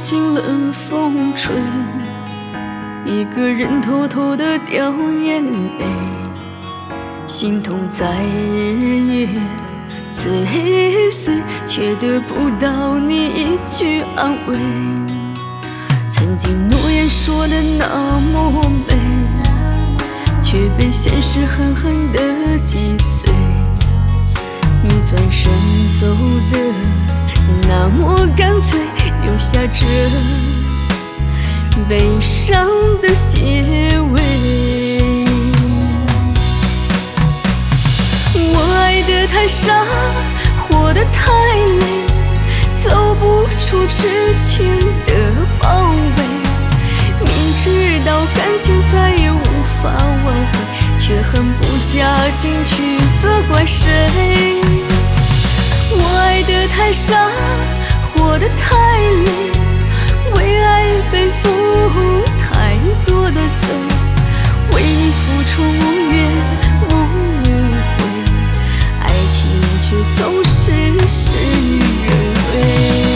尽冷风吹，一个人偷偷地掉眼泪，心痛在日夜追随，却得不到你一句安慰。曾经诺言说的那么美，却被现实狠狠地击碎。你转身走的那么干脆，留下这悲伤的结尾。我爱得太傻，活得太累，走不出痴情的包围。明知道感情再也无法挽回，却狠不下心去责怪谁。我爱得太傻，活得太累，为爱背负太多的罪，为你付出无怨无悔，爱情却总是事与愿违。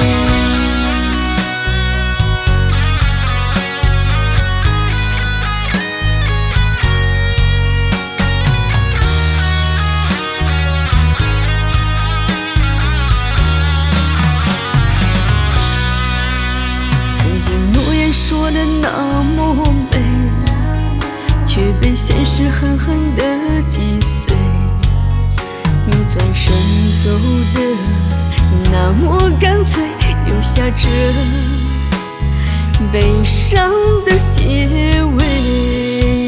说的那么美，却被现实狠狠地击碎。你转身走的那么干脆，留下这悲伤的结尾。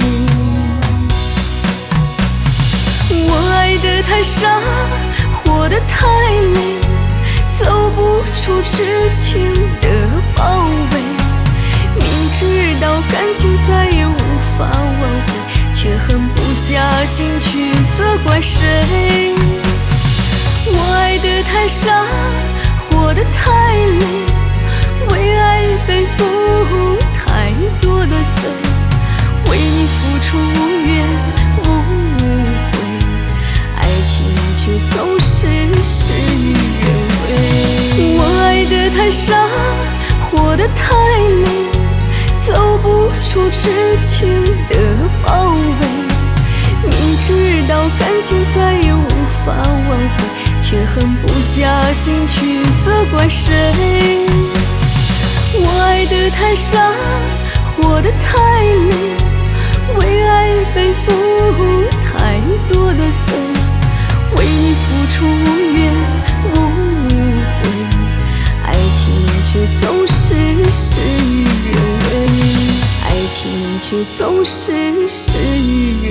我爱得太傻，活得太累，走不出痴情的包围。明知道感情再也无法挽回，却狠不下心去责怪谁。我爱得太傻，活得太累，为爱背负太多的罪，为你付出无怨无悔，爱情却总是事与愿违。我爱得太傻，活得太累，走不出痴情的包围。明知道感情再也无法挽回，却狠不下心去责怪谁。我爱得太傻，活得太累，为爱背负太多的罪，为你付出无怨无悔，爱情却总是事与愿违，爱情却总是事与